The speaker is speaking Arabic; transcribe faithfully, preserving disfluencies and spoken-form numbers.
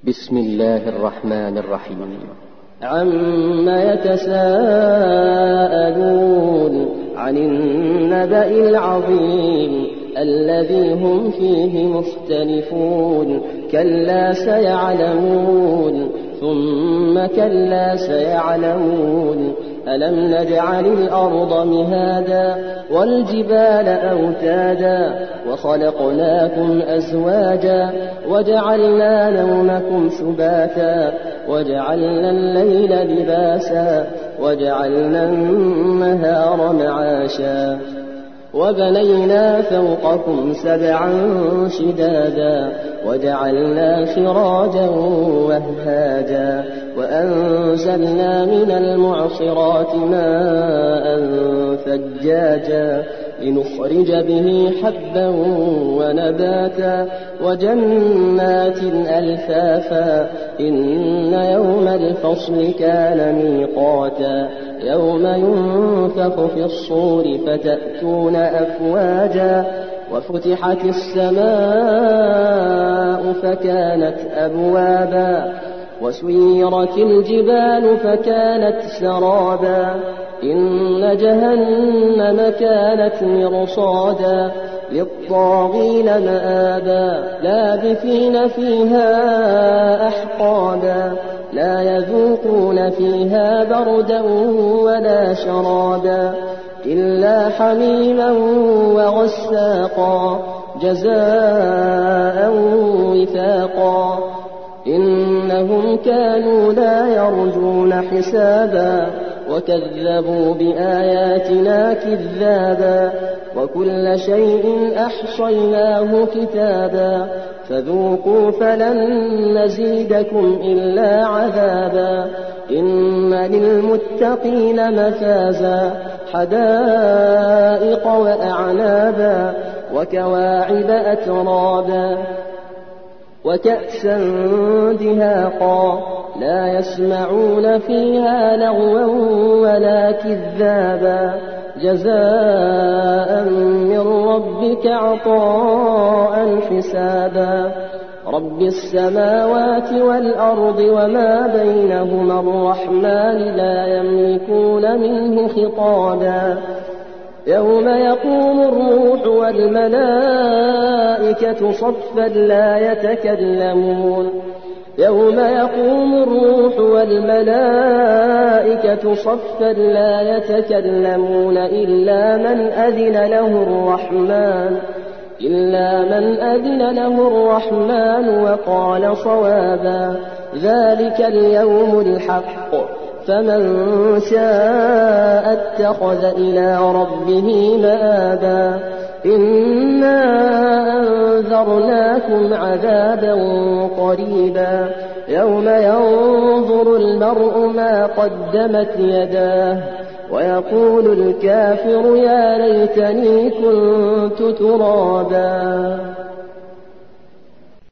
بسم الله الرحمن الرحيم. عما يتساءلون عن النبأ العظيم الذي هم فيه مختلفون كلا سيعلمون ثم كلا سيعلمون ألم نجعل الأرض مهادا والجبال أوتادا وخلقناكم أزواجا وجعلنا نومكم سباتا وجعلنا الليل لباسا وجعلنا النهار معاشا وبنينا فوقكم سبعا شدادا وجعلنا سراجا وهاجا وأنزلنا من المعصرات ماء ثجاجا لنخرج به حبا ونباتا وجنات ألفافا إن يوم الفصل كان ميقاتا يوم ينفخ في الصور فتأتون أفواجا وفتحت السماء فكانت أبوابا وسيرت الجبال فكانت سرابا إن جهنم كانت مرصادا للطاغين مآبا لابثين فيها أحقابا لا يذوقون فيها بردا ولا شرابا إلا حميما وغساقا جزاء وفاقا إنهم كانوا لا يرجون حسابا وكذبوا بآياتنا كذابا وكل شيء أحصيناه كتابا فذوقوا فلن نزيدكم إلا عذابا إن للمتقين مفازا حدائق وأعنابا وكواعب أترابا وكأسا دهاقا لا يسمعون فيها لغوا ولا كذابا جزاء من ربك عطاء حسابا رب السماوات والأرض وما بينهما الرحمن لا يملكون منه خطابا يوم يقوم الروح والملائكة صفا لا يتكلمون يوم يقوم الروح والملائكة صفا لا يتكلمون إلا من أذن له الرحمن إلا من أذن له الرحمن وقال صوابا ذلك اليوم الحق فمن شاء اتخذ إلى ربه مآبا إنا أنذرناكم عذابا قريبا يوم ينظر المرء ما قدمت يداه ويقول الكافر يا ليتني كنت ترابا.